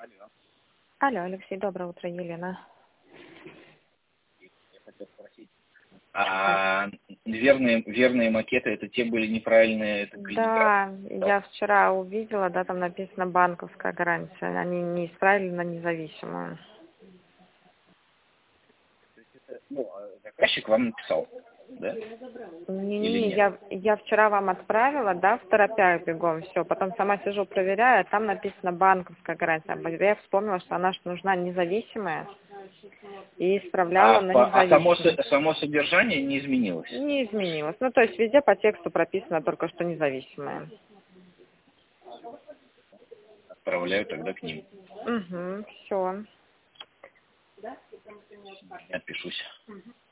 Алло, Алексей, доброе утро, Елена. Я хотел спросить. Да, Верные макеты, это те были неправильные, это каллиграфия. да, я вчера увидела, да, там написано банковская гарантия. Они не исправили на независимую. Заказчик вам написал, да? Или Не-не, нет? я вчера вам отправила, да, в торопях бегом, все. Потом сама сижу, проверяю, а там написано банковская гарантия. Я вспомнила, что она ж нужна независимая, и исправляла на А независимую. само содержание не изменилось? Не изменилось. Ну, то есть везде по тексту прописано только что независимая. Отправляю тогда к ним. Угу, все. Отпишусь.